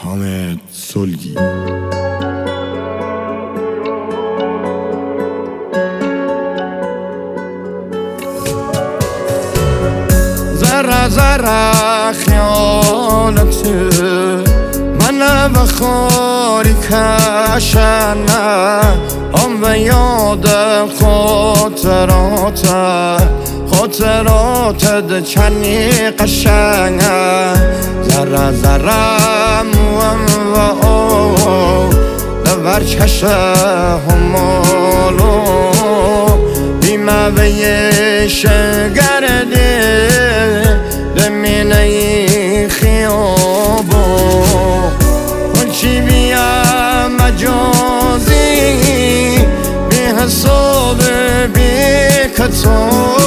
حامد سلگی. ذره ذره خیالت من بخاری کشنه هم و یاد خاطرات چنی قشنگه ذره ذره موام و او دور چشه همالو بیمه و یه شگرده دمینه خیابو چی بیا مجازی بی حساب بی کتو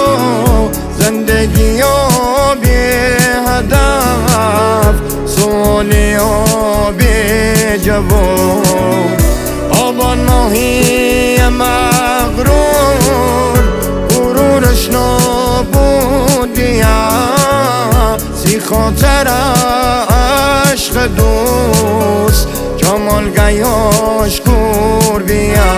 زندگی و بی هدف سولی و بی جواب آبان ماهی مغرور غرورش نابودیه سی خاطر عشق دوست جمالگیاش کور بیا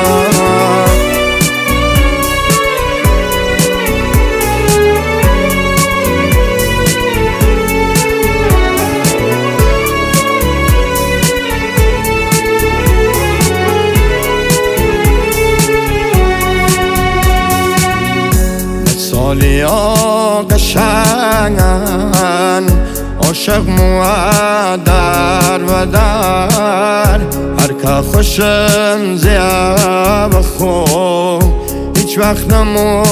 مثالیا قشنگن عاشق در و در هر که خوشم زیب خو هیچ وقت نمو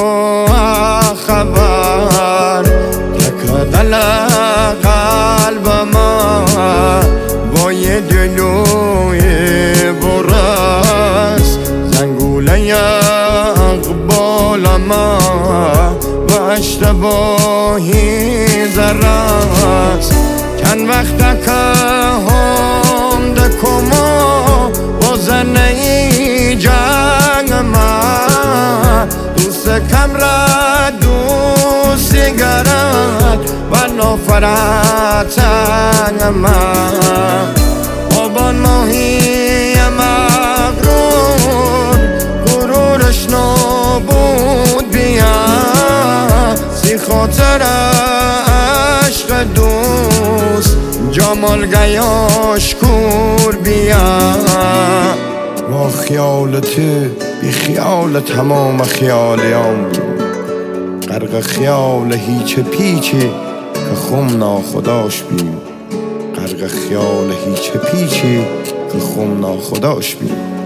خبر تک دل قلب ما با یه دلوی برس زنگوله اقبال ما و اشتباهی ذرست چند وقت که هم دکما وزنه ای جنگ من دوست کم را دوستی گرد و نافرتنگ من آبان ماهی مغرور غرورش نابود بیا سی خاطر عشق دوست جمالگیاش کور بیا با خیالت بی خیال تمام خیالیام غرق خیال هیچ پیچی که خم ناخداش بیم غرق خیال هیچ پیچی که خم ناخداش بیم